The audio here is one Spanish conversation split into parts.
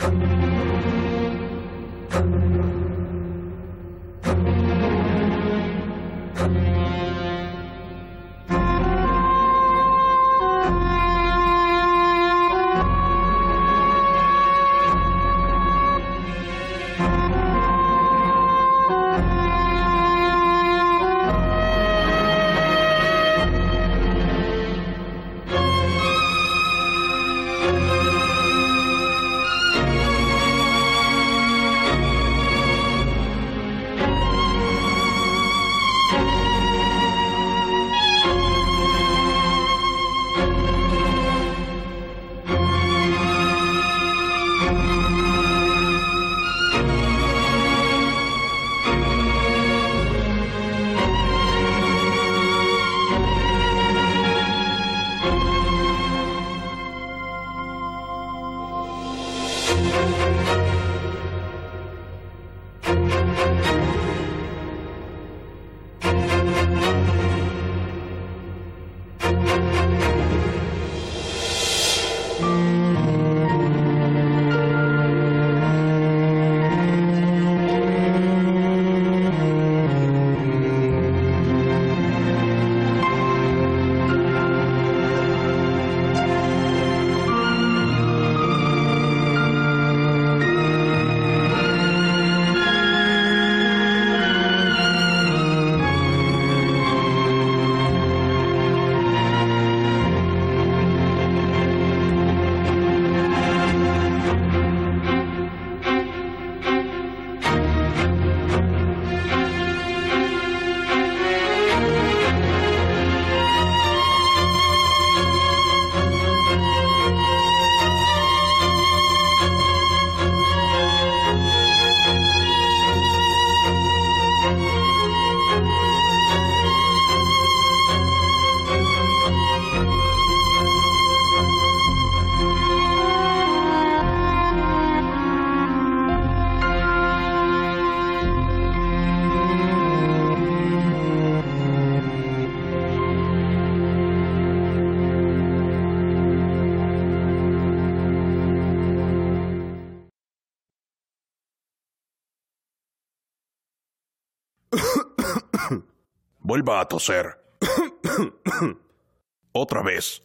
Vuelva a toser. Otra vez.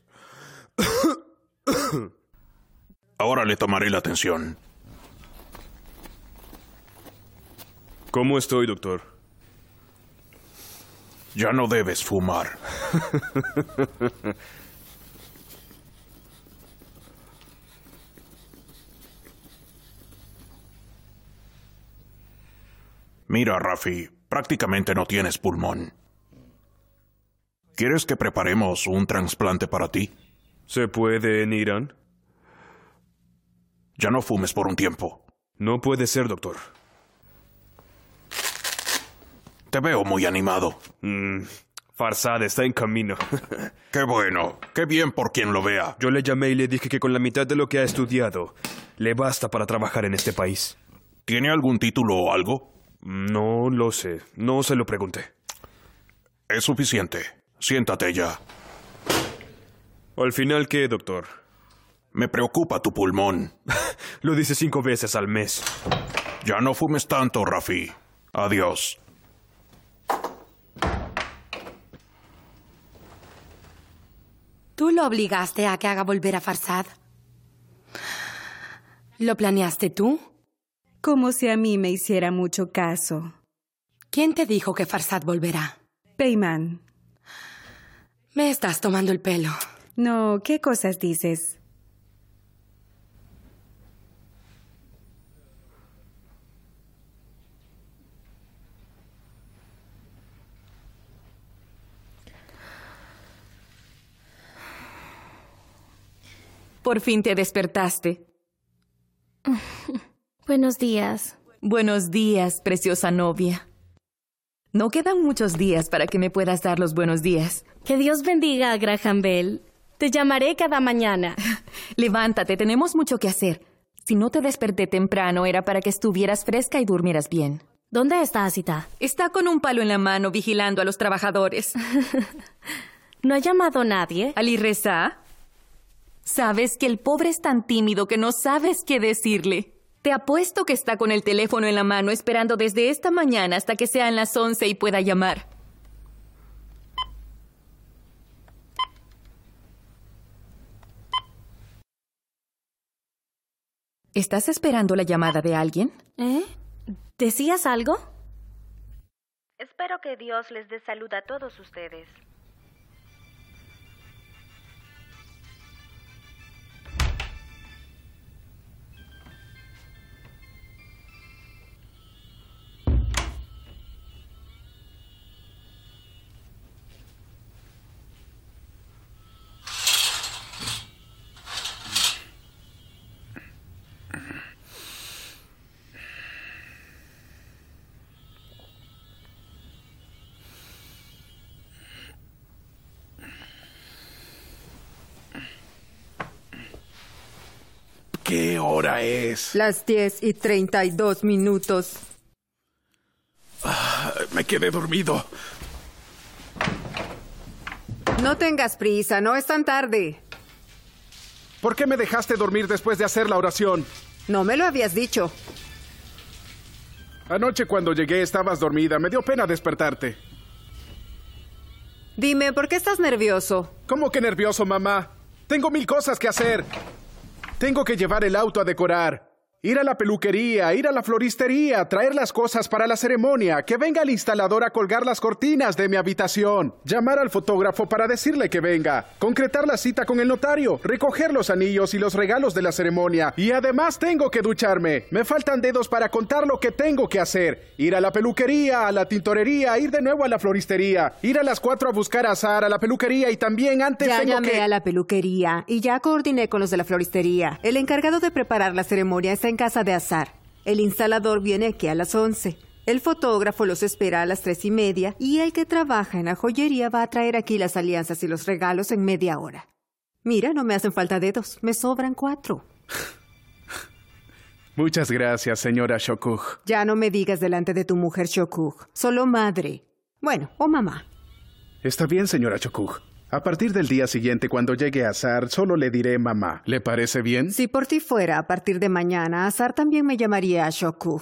Ahora le tomaré la atención. ¿Cómo estoy, doctor? Ya no debes fumar. Mira, Rafi, prácticamente no tienes pulmón. ¿Quieres que preparemos un trasplante para ti? ¿Se puede en Irán? Ya no fumes por un tiempo. No puede ser, doctor. Te veo muy animado. Farsad está en camino. Qué bueno. Qué bien por quien lo vea. Yo le llamé y le dije que con la mitad de lo que ha estudiado, le basta para trabajar en este país. ¿Tiene algún título o algo? No lo sé. No se lo pregunté. Es suficiente. Siéntate ya. ¿Al final qué, doctor? Me preocupa tu pulmón. Lo dice 5 veces al mes. Ya no fumes tanto, Rafi. Adiós. ¿Tú lo obligaste a que haga volver a Farsad? ¿Lo planeaste tú? Como si a mí me hiciera mucho caso. ¿Quién te dijo que Farsad volverá? Peyman. Me estás tomando el pelo. No, ¿qué cosas dices? Por fin te despertaste. Buenos días. Buenos días, preciosa novia. No quedan muchos días para que me puedas dar los buenos días. Que Dios bendiga a Graham Bell. Te llamaré cada mañana. Levántate, tenemos mucho que hacer. Si no te desperté temprano era para que estuvieras fresca y durmieras bien. ¿Dónde está Asita? Está con un palo en la mano vigilando a los trabajadores. ¿No ha llamado a nadie? Ali Reza, sabes que el pobre es tan tímido que no sabes qué decirle. Te apuesto que está con el teléfono en la mano esperando desde esta mañana hasta que sean las 11 y pueda llamar. ¿Estás esperando la llamada de alguien? ¿Decías algo? Espero que Dios les dé salud a todos ustedes. ¿Qué hora es? Las 10:32. Me quedé dormido. No tengas prisa, no es tan tarde. ¿Por qué me dejaste dormir después de hacer la oración? No me lo habías dicho. Anoche cuando llegué estabas dormida. Me dio pena despertarte. Dime, ¿por qué estás nervioso? ¿Cómo que nervioso, mamá? Tengo 1000 cosas que hacer. Tengo que llevar el auto a decorar, ir a la peluquería, ir a la floristería, traer las cosas para la ceremonia, que venga el instalador a colgar las cortinas de mi habitación, llamar al fotógrafo para decirle que venga, concretar la cita con el notario, recoger los anillos y los regalos de la ceremonia. Y además tengo que ducharme. Me faltan dedos para contar lo que tengo que hacer. Ir a la peluquería, a la tintorería, ir de nuevo a la floristería, ir a las 4 a buscar a Azar a la peluquería y también antes Ya tengo llamé que... a la peluquería y ya coordiné con los de la floristería. El encargado de preparar la ceremonia está en casa de Azar. El instalador viene aquí a las 11. El fotógrafo los espera a las 3:30 y el que trabaja en la joyería va a traer aquí las alianzas y los regalos en media hora. Mira, no me hacen falta dedos, me sobran 4. Muchas gracias, señora Shokug. Ya no me digas delante de tu mujer Shokug, solo madre. Bueno, o mamá. Está bien, señora Shokug. A partir del día siguiente, cuando llegue a Azar, solo le diré mamá. ¿Le parece bien? Si por ti fuera, a partir de mañana, Azar también me llamaría Shokug.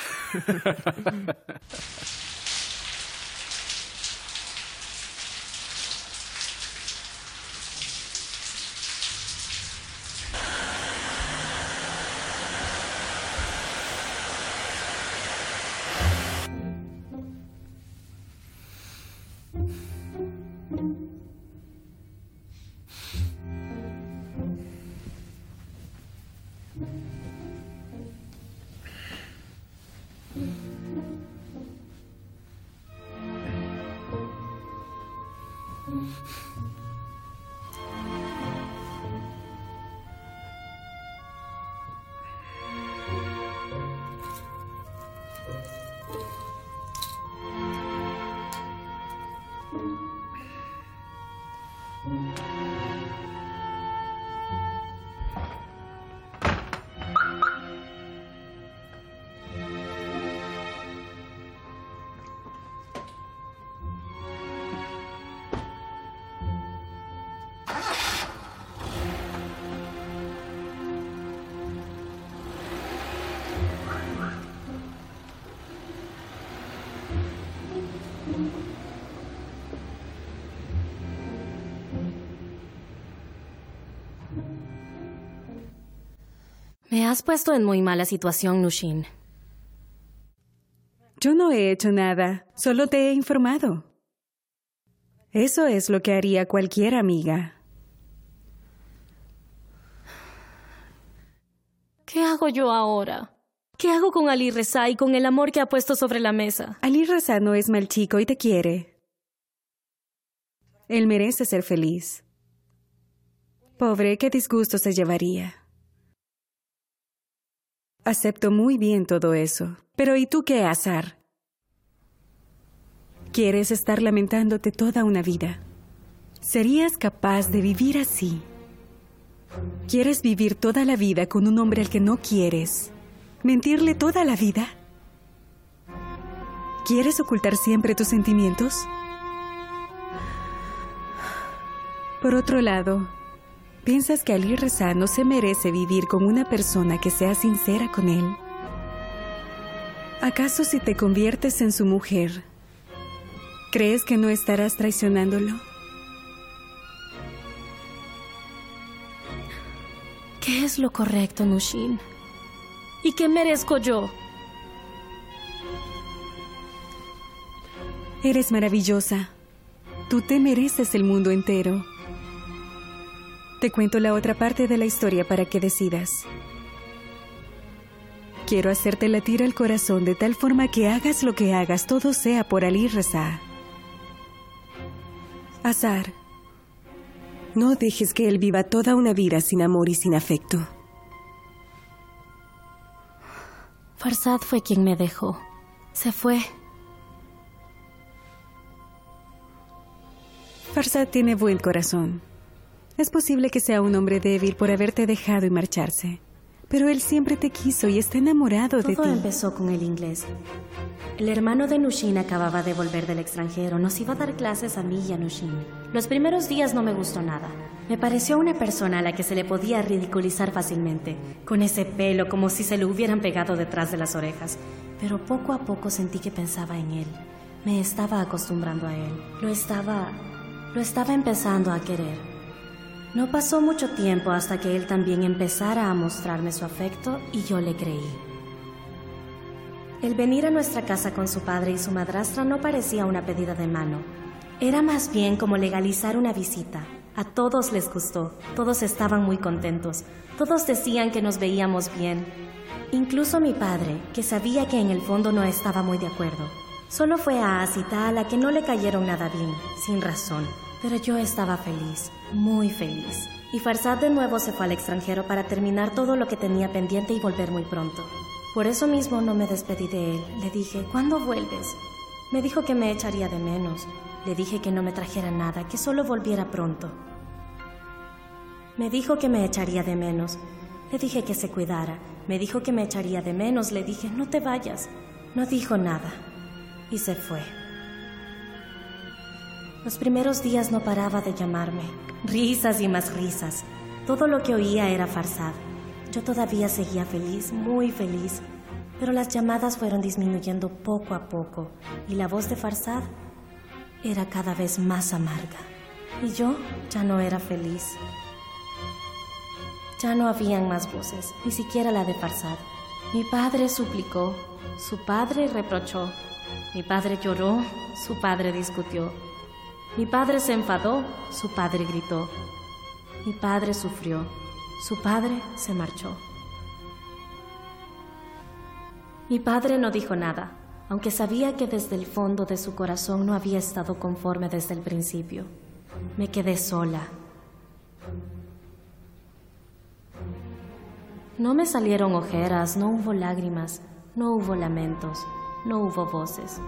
Me has puesto en muy mala situación, Nushin. Yo no he hecho nada, solo te he informado. Eso es lo que haría cualquier amiga. ¿Qué hago yo ahora? ¿Qué hago con Ali Reza y con el amor que ha puesto sobre la mesa? Ali Reza no es mal chico y te quiere. Él merece ser feliz. Pobre, qué disgusto se llevaría. Acepto muy bien todo eso. Pero ¿y tú qué, Azar? ¿Quieres estar lamentándote toda una vida? ¿Serías capaz de vivir así? ¿Quieres vivir toda la vida con un hombre al que no quieres? ¿Mentirle toda la vida? ¿Quieres ocultar siempre tus sentimientos? Por otro lado, ¿Piensas que Ali Reza no se merece vivir con una persona que sea sincera con él? ¿Acaso si te conviertes en su mujer, crees que no estarás traicionándolo? ¿Qué es lo correcto, Nushin? ¿Y qué merezco yo? Eres maravillosa. Tú te mereces el mundo entero. Te cuento la otra parte de la historia para que decidas. Quiero hacerte latir el corazón de tal forma que hagas lo que hagas, todo sea por Ali Reza. Azar, no dejes que él viva toda una vida sin amor y sin afecto. Farzad fue quien me dejó. Se fue. Farzad tiene buen corazón. Es posible que sea un hombre débil por haberte dejado y marcharse. Pero él siempre te quiso y está enamorado de ti. Todo empezó con el inglés. El hermano de Nushin acababa de volver del extranjero. Nos iba a dar clases a mí y a Nushin. Los primeros días no me gustó nada. Me pareció una persona a la que se le podía ridiculizar fácilmente, con ese pelo como si se lo hubieran pegado detrás de las orejas. Pero poco a poco sentí que pensaba en él. Me estaba acostumbrando a él. Lo estaba empezando a querer. No pasó mucho tiempo hasta que él también empezara a mostrarme su afecto y yo le creí. El venir a nuestra casa con su padre y su madrastra no parecía una pedida de mano. Era más bien como legalizar una visita. A todos les gustó, todos estaban muy contentos, todos decían que nos veíamos bien. Incluso mi padre, que sabía que en el fondo no estaba muy de acuerdo. Solo fue a Asita a la que no le cayeron nada bien, sin razón. Pero yo estaba feliz, muy feliz. Y Farzad de nuevo se fue al extranjero para terminar todo lo que tenía pendiente y volver muy pronto. Por eso mismo no me despedí de él. Le dije, ¿cuándo vuelves? Me dijo que me echaría de menos. Le dije que no me trajera nada, que solo volviera pronto. Me dijo que me echaría de menos. Le dije que se cuidara. Me dijo que me echaría de menos. Le dije, no te vayas. No dijo nada. Y se fue. Los primeros días no paraba de llamarme. Risas y más risas. Todo lo que oía era Farzad. Yo todavía seguía feliz, muy feliz. Pero las llamadas fueron disminuyendo poco a poco. Y la voz de Farzad era cada vez más amarga. Y yo ya no era feliz. Ya no habían más voces, ni siquiera la de Farzad. Mi padre suplicó, su padre reprochó. Mi padre lloró, su padre discutió. Mi padre se enfadó, su padre gritó. Mi padre sufrió, su padre se marchó. Mi padre no dijo nada, aunque sabía que desde el fondo de su corazón no había estado conforme desde el principio. Me quedé sola. No me salieron ojeras, no hubo lágrimas, no hubo lamentos, no hubo voces.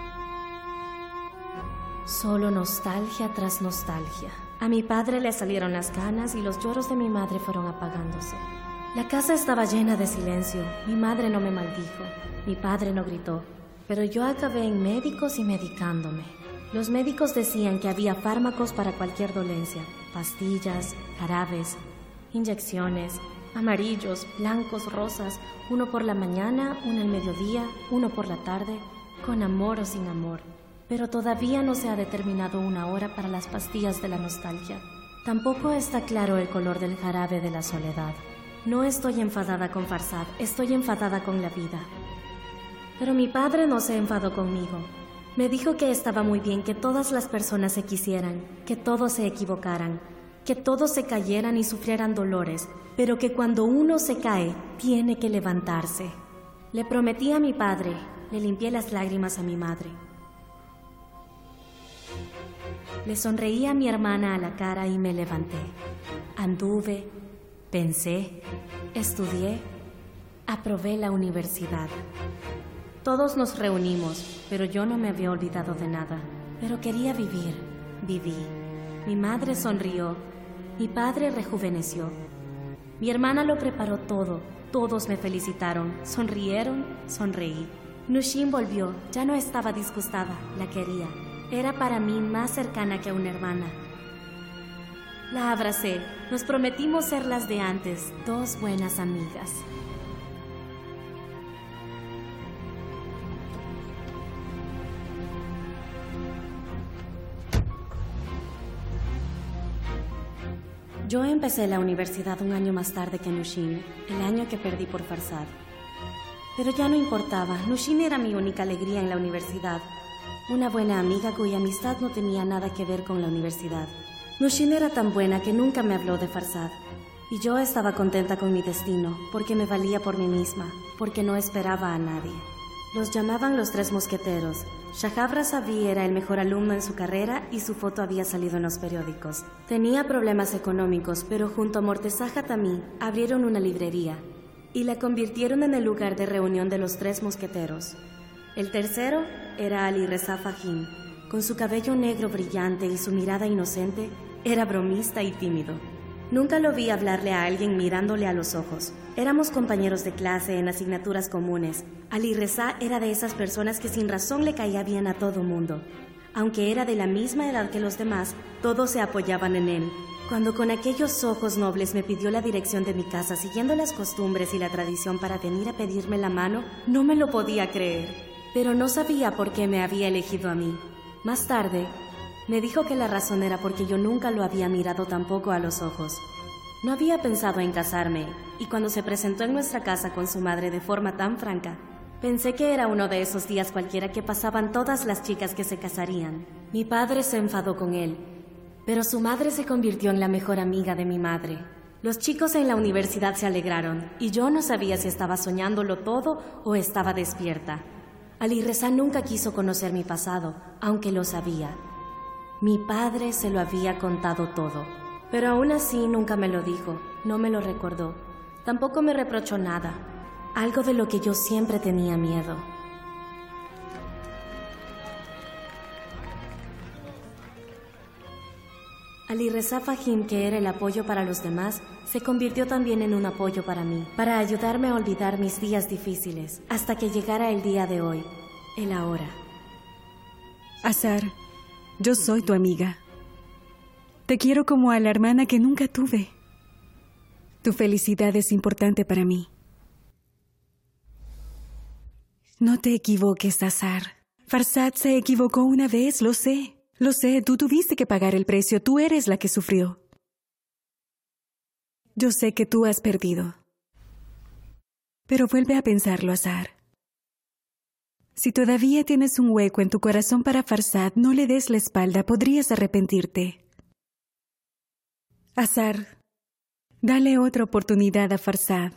Solo nostalgia tras nostalgia. A mi padre le salieron las canas y los lloros de mi madre fueron apagándose. La casa estaba llena de silencio. Mi madre no me maldijo. Mi padre no gritó. Pero yo acabé en médicos y medicándome. Los médicos decían que había fármacos para cualquier dolencia. Pastillas, jarabes, inyecciones, amarillos, blancos, rosas. Uno por la mañana, uno al mediodía, uno por la tarde, con amor o sin amor. Pero todavía no se ha determinado una hora para las pastillas de la nostalgia. Tampoco está claro el color del jarabe de la soledad. No estoy enfadada con Farzad, estoy enfadada con la vida. Pero mi padre no se enfadó conmigo. Me dijo que estaba muy bien que todas las personas se quisieran, que todos se equivocaran, que todos se cayeran y sufrieran dolores, pero que cuando uno se cae, tiene que levantarse. Le prometí a mi padre, le limpié las lágrimas a mi madre. Le sonreí a mi hermana a la cara y me levanté. Anduve, pensé, estudié, aprobé la universidad. Todos nos reunimos, pero yo no me había olvidado de nada. Pero quería vivir, viví. Mi madre sonrió, mi padre rejuveneció. Mi hermana lo preparó todo, todos me felicitaron, sonrieron, sonreí. Nushin volvió, ya no estaba disgustada, la quería. Era para mí más cercana que una hermana. La abracé. Nos prometimos ser las de antes, dos buenas amigas. Yo empecé la universidad un año más tarde que Nushin, el año que perdí por Farsad. Pero ya no importaba, Nushin era mi única alegría en la universidad. Una buena amiga cuya amistad no tenía nada que ver con la universidad. Nushin era tan buena que nunca me habló de Farsad. Y yo estaba contenta con mi destino, porque me valía por mí misma, porque no esperaba a nadie. Los llamaban los Tres Mosqueteros. Shahab Razavi era el mejor alumno en su carrera y su foto había salido en los periódicos. Tenía problemas económicos, pero junto a Morteza Hatami abrieron una librería y la convirtieron en el lugar de reunión de los Tres Mosqueteros. El tercero era Ali Reza Fahim. Con su cabello negro brillante y su mirada inocente, era bromista y tímido. Nunca lo vi hablarle a alguien mirándole a los ojos. Éramos compañeros de clase en asignaturas comunes. Ali Reza era de esas personas que sin razón le caía bien a todo mundo. Aunque era de la misma edad que los demás, todos se apoyaban en él. Cuando con aquellos ojos nobles me pidió la dirección de mi casa, siguiendo las costumbres y la tradición para venir a pedirme la mano, no me lo podía creer. Pero no sabía por qué me había elegido a mí. Más tarde, me dijo que la razón era porque yo nunca lo había mirado tampoco a los ojos. No había pensado en casarme, y cuando se presentó en nuestra casa con su madre de forma tan franca, pensé que era uno de esos días cualquiera que pasaban todas las chicas que se casarían. Mi padre se enfadó con él, pero su madre se convirtió en la mejor amiga de mi madre. Los chicos en la universidad se alegraron, y yo no sabía si estaba soñándolo todo o estaba despierta. Ali Reza nunca quiso conocer mi pasado, aunque lo sabía. Mi padre se lo había contado todo, pero aún así nunca me lo dijo, no me lo recordó. Tampoco me reprochó nada, algo de lo que yo siempre tenía miedo. Ali Reza Fahim, que era el apoyo para los demás, se convirtió también en un apoyo para mí, para ayudarme a olvidar mis días difíciles, hasta que llegara el día de hoy, el ahora. Azar, yo soy tu amiga. Te quiero como a la hermana que nunca tuve. Tu felicidad es importante para mí. No te equivoques, Azar. Farsad se equivocó una vez, lo sé. Lo sé, tú tuviste que pagar el precio, tú eres la que sufrió. Yo sé que tú has perdido. Pero vuelve a pensarlo, Azar. Si todavía tienes un hueco en tu corazón para Farsad, no le des la espalda, podrías arrepentirte. Azar, dale otra oportunidad a Farsad.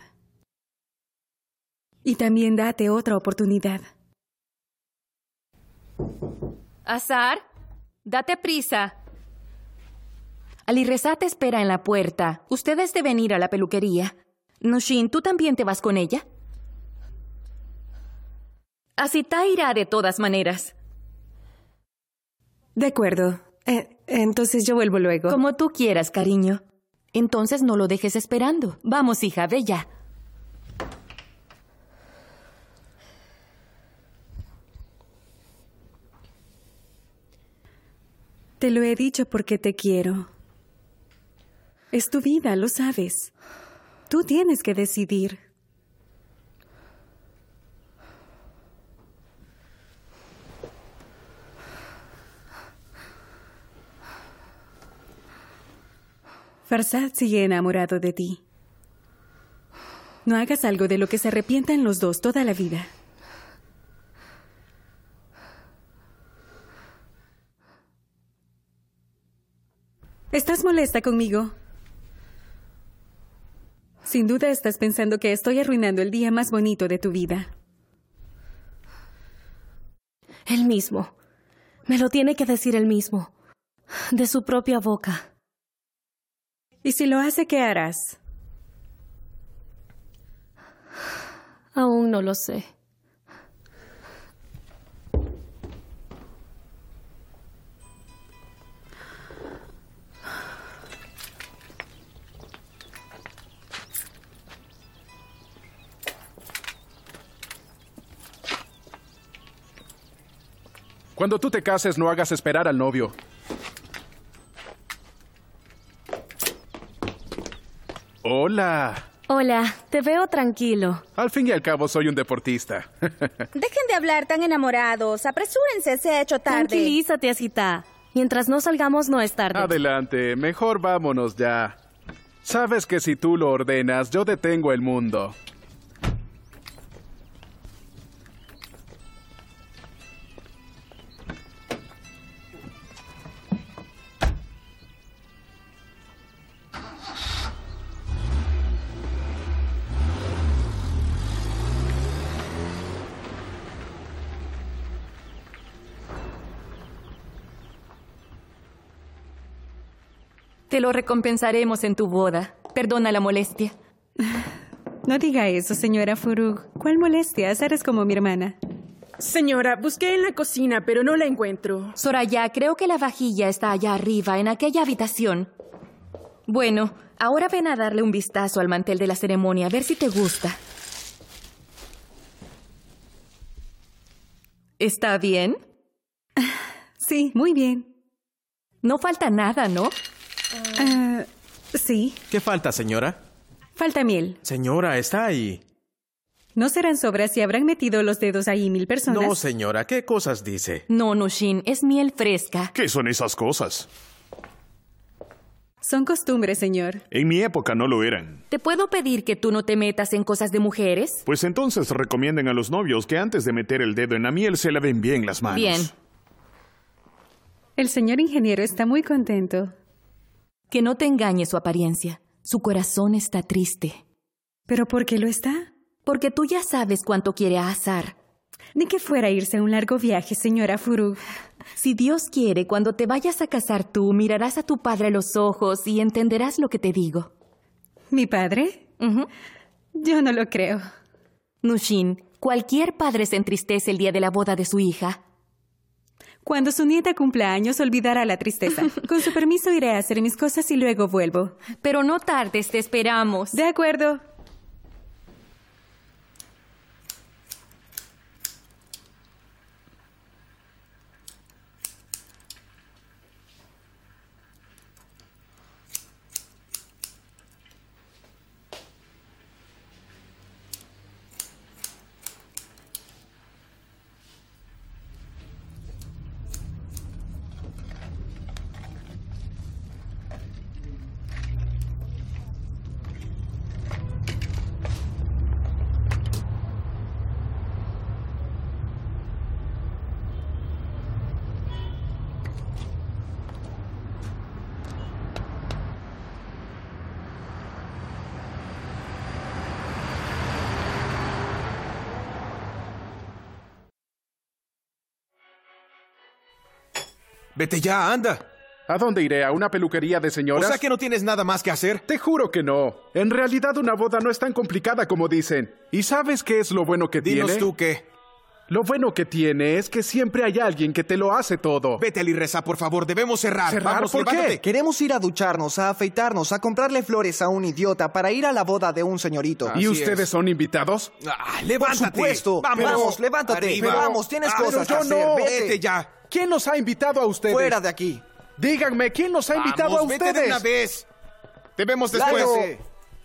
Y también date otra oportunidad. Azar, date prisa. Ali Reza te espera en la puerta. Ustedes deben ir a la peluquería. Nushin, ¿tú también te vas con ella? Asita irá de todas maneras. De acuerdo. Entonces yo vuelvo luego. Como tú quieras, cariño. Entonces no lo dejes esperando. Vamos, hija, ve ya. Te lo he dicho porque te quiero. Es tu vida, lo sabes. Tú tienes que decidir. Farsad sigue enamorado de ti. No hagas algo de lo que se arrepientan los dos toda la vida. ¿Estás molesta conmigo? Sin duda estás pensando que estoy arruinando el día más bonito de tu vida. Él mismo. Me lo tiene que decir él mismo. De su propia boca. ¿Y si lo hace, qué harás? Aún no lo sé. Cuando tú te cases, no hagas esperar al novio. Hola. Hola, te veo tranquilo. Al fin y al cabo soy un deportista. Dejen de hablar tan enamorados. Apresúrense, se ha hecho tarde. Tranquilízate, Asita. Mientras no salgamos, no es tarde. Adelante, mejor vámonos ya. Sabes que si tú lo ordenas, yo detengo el mundo. Te lo recompensaremos en tu boda. Perdona la molestia. No diga eso, señora Furug. ¿Cuál molestia? Azar es como mi hermana. Señora, busqué en la cocina, pero no la encuentro. Soraya, creo que la vajilla está allá arriba, en aquella habitación. Bueno, ahora ven a darle un vistazo al mantel de la ceremonia, a ver si te gusta. ¿Está bien? Sí, muy bien. No falta nada, ¿no? Sí. ¿Qué falta, señora? Falta miel. Señora, está ahí. No serán sobras si habrán metido los dedos ahí 1000 personas. No, señora, ¿qué cosas dice? No, Nushin, es miel fresca. ¿Qué son esas cosas? Son costumbres, señor. En mi época no lo eran. ¿Te puedo pedir que tú no te metas en cosas de mujeres? Pues entonces recomienden a los novios que antes de meter el dedo en la miel se laven bien las manos. Bien. El señor ingeniero está muy contento. Que no te engañe su apariencia. Su corazón está triste. ¿Pero por qué lo está? Porque tú ya sabes cuánto quiere a Azar. Ni que fuera a irse a un largo viaje, señora Furug. Si Dios quiere, cuando te vayas a casar tú, mirarás a tu padre a los ojos y entenderás lo que te digo. ¿Mi padre? Yo no lo creo. Nushin, cualquier padre se entristece el día de la boda de su hija. Cuando su nieta cumpla años, olvidará la tristeza. Con su permiso iré a hacer mis cosas y luego vuelvo. Pero no tardes, te esperamos. De acuerdo. Vete ya, anda. ¿A dónde iré? ¿A una peluquería de señoras? O sea que no tienes nada más que hacer. Te juro que no. En realidad una boda no es tan complicada como dicen. ¿Y sabes qué es lo bueno que tiene? Dinos tú qué. Lo bueno que tiene es que siempre hay alguien que te lo hace todo. Vete al Irreza, por favor. Debemos cerrar. ¿Cerrar? Vamos, ¿Por levántate. qué? Queremos ir a ducharnos, a afeitarnos, a comprarle flores a un idiota para ir a la boda de un señorito. ¿Y ustedes son invitados? Levántate. Por supuesto. Vamos, levántate. Arriba. Vamos, tienes cosas que yo hacer. no. Vete ya. ¿Quién nos ha invitado a ustedes? Fuera de aquí. Díganme, ¿quién nos ha invitado a ustedes? Vete de una vez. Te vemos después. Lárgate.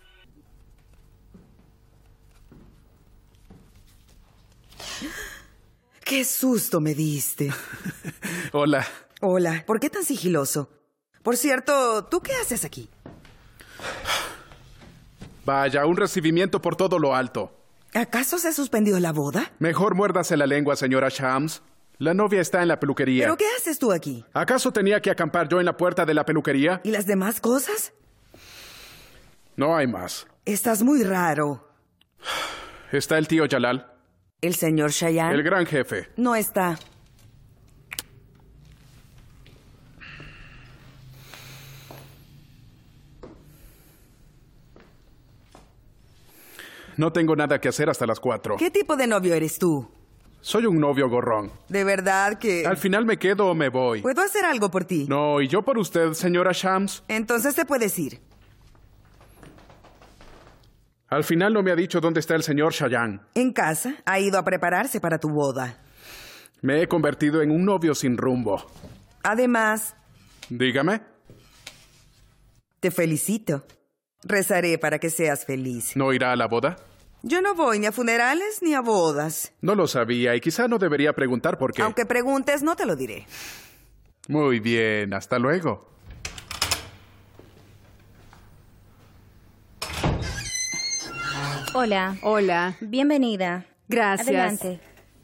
¡Qué susto me diste! Hola. Hola, ¿por qué tan sigiloso? Por cierto, ¿tú qué haces aquí? Vaya, un recibimiento por todo lo alto. ¿Acaso se suspendió la boda? Mejor muérdase la lengua, señora Shams. La novia está en la peluquería. ¿Pero qué haces tú aquí? ¿Acaso tenía que acampar yo en la puerta de la peluquería? ¿Y las demás cosas? No hay más. Estás muy raro. ¿Está el tío Yalal? ¿El señor Shayan? El gran jefe. No está. No tengo nada que hacer hasta las 4. ¿Qué tipo de novio eres tú? Soy un novio gorrón. ¿De verdad que...? Al final me quedo o me voy. ¿Puedo hacer algo por ti? No, ¿y yo por usted, señora Shams? Entonces te puedes ir. Al final no me ha dicho dónde está el señor Shayan. En casa. Ha ido a prepararse para tu boda. Me he convertido en un novio sin rumbo. Además... Dígame. Te felicito. Rezaré para que seas feliz. ¿No irá a la boda? Yo no voy ni a funerales ni a bodas. No lo sabía y quizá no debería preguntar por qué. Aunque preguntes, no te lo diré. Muy bien, hasta luego. Hola. Hola. Bienvenida. Gracias. Adelante.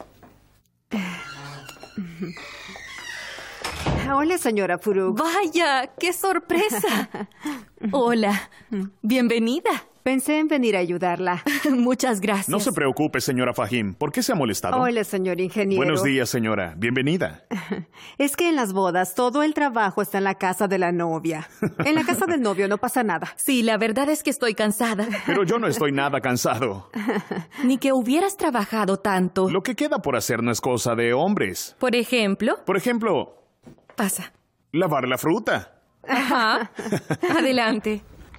Hola, señora Furuk. Vaya, qué sorpresa. Hola, bienvenida. Pensé en venir a ayudarla. Muchas gracias. No se preocupe, señora Fahim. ¿Por qué se ha molestado? Hola, señor ingeniero. Buenos días, señora. Bienvenida. Es que en las bodas todo el trabajo está en la casa de la novia. En la casa del novio no pasa nada. Sí, la verdad es que estoy cansada. Pero yo no estoy nada cansado. Ni que hubieras trabajado tanto. Lo que queda por hacer no es cosa de hombres. Por ejemplo. Pasa. Lavar la fruta. Ajá. Adelante.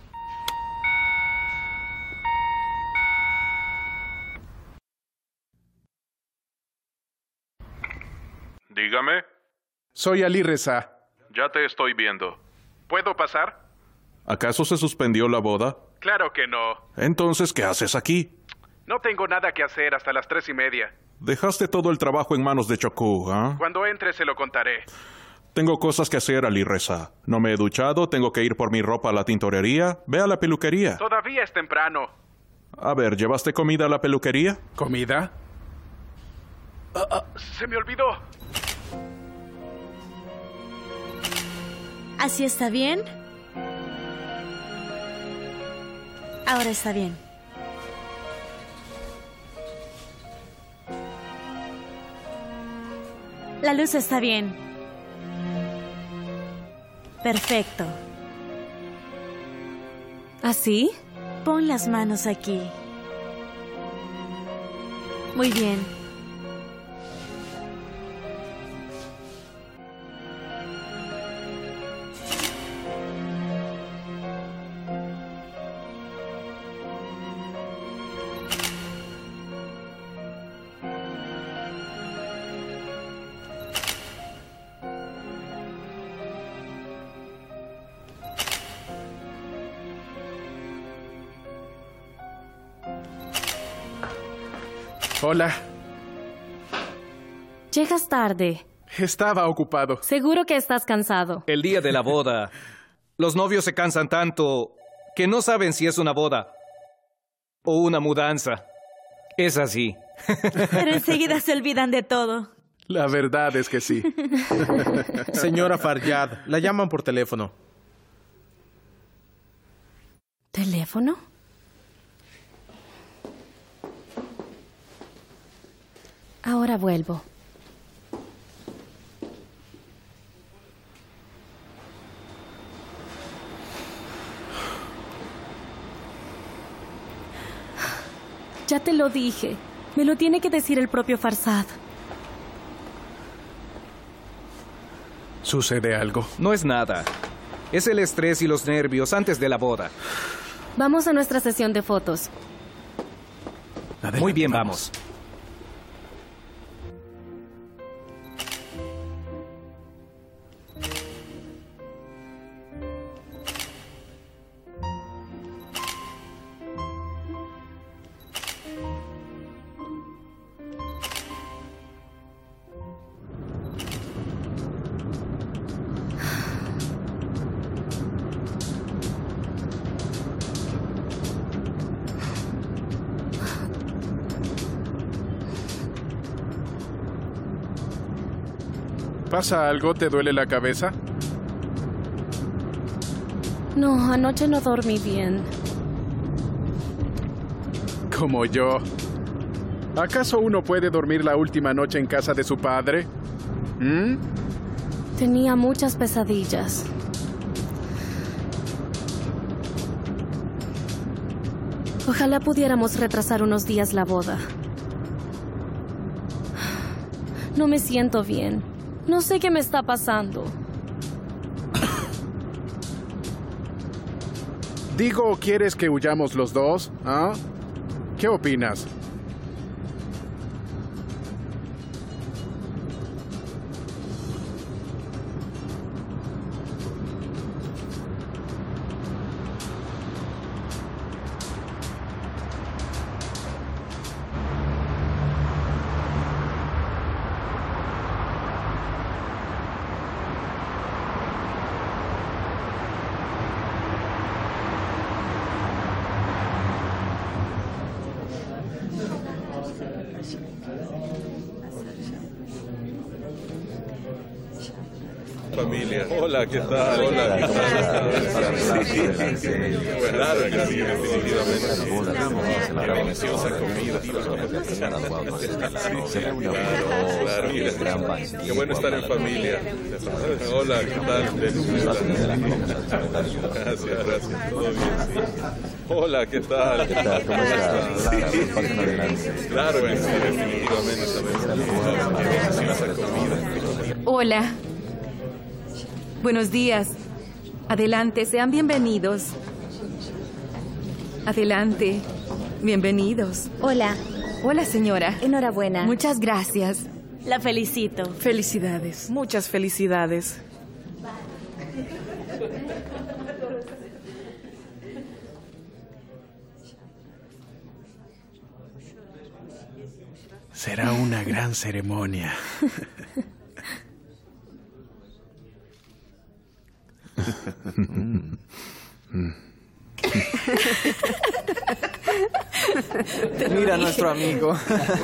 Dígame. Soy Ali Reza. Ya te estoy viendo. ¿Puedo pasar? ¿Acaso se suspendió la boda? Claro que no. Entonces, ¿qué haces aquí? No tengo nada que hacer hasta las 3:30. Dejaste todo el trabajo en manos de Chokú, ¿ah? Cuando entre se lo contaré. Tengo cosas que hacer, Ali Reza. No me he duchado, tengo que ir por mi ropa a la tintorería. Ve a la peluquería. Todavía es temprano. A ver, ¿llevaste comida a la peluquería? ¿Comida? Se me olvidó. ¿Así está bien? Ahora está bien. La luz está bien. Perfecto. ¿Así? Pon las manos aquí. Muy bien. Hola. Llegas tarde. Estaba ocupado. Seguro que estás cansado. El día de la boda. Los novios se cansan tanto que no saben si es una boda o una mudanza. Es así. Pero enseguida se olvidan de todo. La verdad es que sí. Señora Faryad, la llaman por teléfono. ¿Teléfono? Ahora vuelvo. Ya te lo dije. Me lo tiene que decir el propio Farsad. ¿Sucede algo? No es nada. Es el estrés y los nervios antes de la boda. Vamos a nuestra sesión de fotos. Adelante, muy bien, vamos. ¿Pasa algo? ¿Te duele la cabeza? No, anoche no dormí bien. Como yo. ¿Acaso uno puede dormir la última noche en casa de su padre? Tenía muchas pesadillas. Ojalá pudiéramos retrasar unos días la boda. No me siento bien. No sé qué me está pasando. Digo, ¿quieres que huyamos los dos? ¿Ah? ¿Qué opinas? familia. Hola, ¿qué tal? Hola, ¿qué tal? Sí. Claro que sí, definitivamente. Qué deliciosa comida. Claro, mira. Qué bueno estar en familia. Hola, ¿qué tal? Gracias. Todo bien, sí. Hola, ¿qué tal? ¿Cómo estás? Claro que sí, definitivamente. Qué deliciosa comida. Hola. Buenos días. Adelante, sean bienvenidos. Adelante. Bienvenidos. Hola. Hola, señora. Enhorabuena. Muchas gracias. La felicito. Felicidades. Muchas felicidades. Será una gran ceremonia. Mira a nuestro amigo.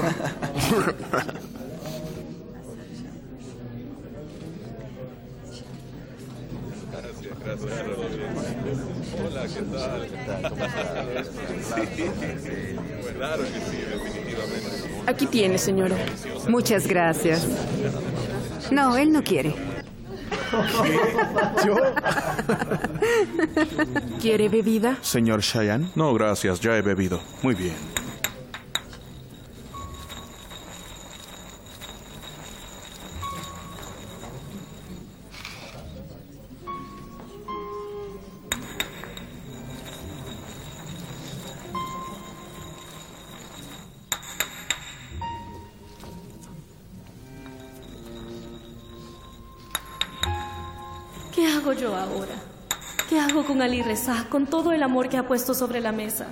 Gracias. Hola, ¿qué tal? ¿Cómo estás? Sí. Claro que sí, definitivamente. Aquí tiene, señora. Muchas gracias. No, él no quiere. ¿Yo? ¿Quiere bebida? Señor Cheyenne. No, gracias, ya he bebido. Muy bien. ¿Qué hago yo ahora? ¿Qué hago con Ali Reza, con todo el amor que ha puesto sobre la mesa?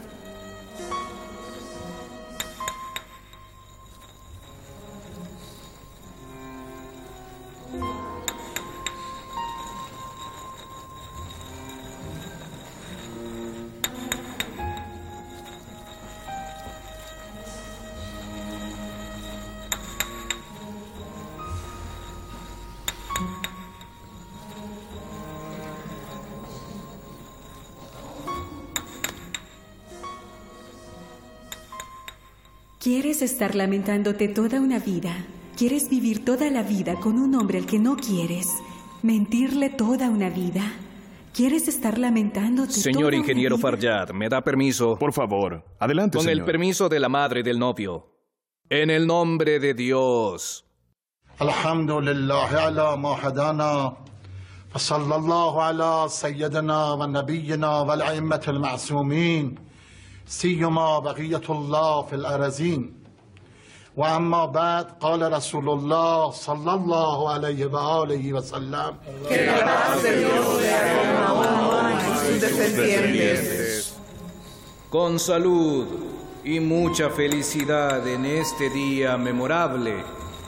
¿Quieres estar lamentándote toda una vida? ¿Quieres vivir toda la vida con un hombre al que no quieres? ¿Mentirle toda una vida? ¿Quieres estar lamentándote Señor toda ingeniero una vida? Farjad, ¿me da permiso? Por favor, adelante, Con señor. el permiso de la madre del novio. En el nombre de Dios. Alhamdulillah ala ma hadana. فصلى الله على سيدنا ونبينا والأئمة المعصومين سيما بقية الله في الأرزين وأما بعد قال رسول الله صلى الله عليه وآله وسلم Que la paz de Dios sea con Mahoma y sus descendientes. Con salud y mucha felicidad en este día memorable,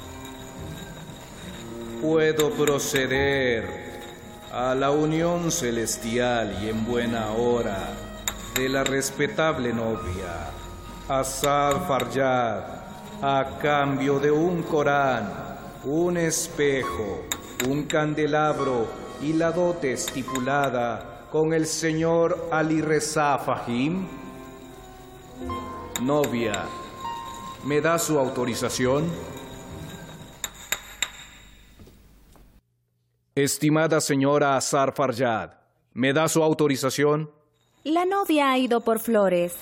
puedo proceder a la unión celestial y en buena hora de la respetable novia Azar Farjad, a cambio de un Corán, un espejo, un candelabro y la dote estipulada con el señor Ali Reza Fahim. Novia, ¿me da su autorización? Estimada señora Azar Farjad, ¿me da su autorización? La novia ha ido por flores.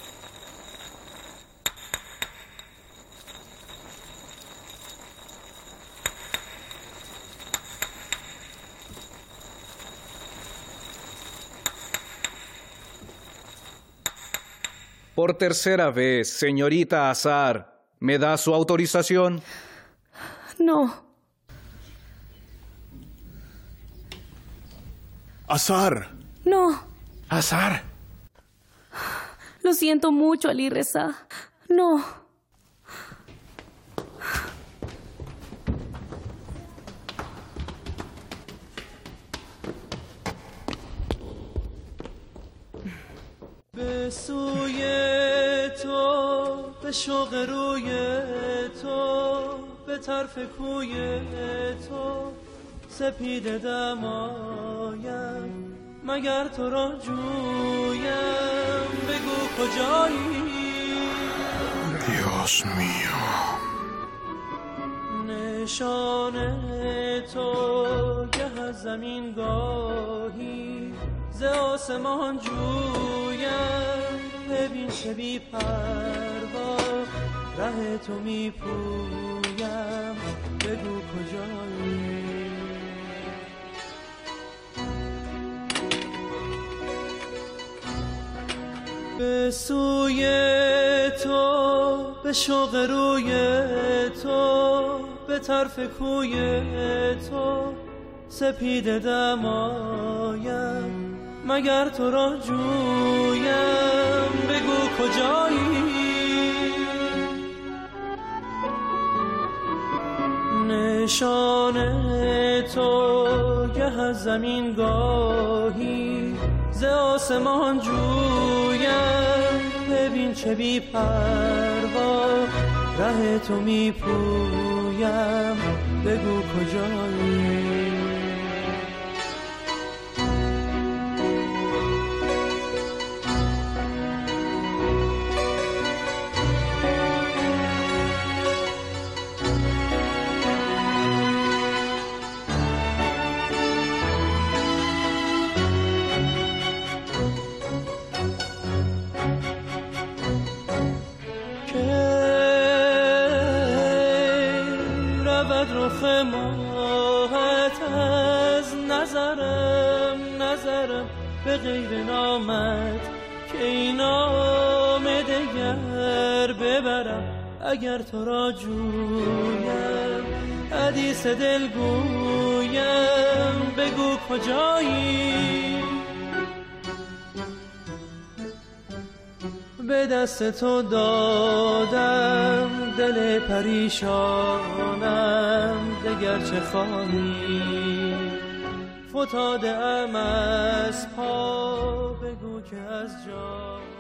Por tercera vez, señorita Azar, ¿me da su autorización? No. Azar. No. Azar. Lo siento mucho, Ali Reza. No. به سوی تو به شوق روی تو به طرف کوی تو سپیده دمایم مگر تو را جویم بگو کجایی Dios mío. نشان تو گه از زمین گاهی ز آسمان جویم ببین چه بی پروا ره تو می پویم بگو کجایی به سوی تو به شوق روی تو به طرف کوی تو سپیده دمایم مگر تو را جویم بگو کجایی نشان تو گه از زمین گاهی ز آسمان جویم ببین چه بی پروا ره تو می پویم بگو کجایی رخ ماهت از نظرم به غیر نامت که این نام دگر ببرم اگر تو را جویم حدیث دل گویم بگو کجایی به دست تو دادم دل پریشانم دگر چه خواهی فتاده ام از پا بگو که از جا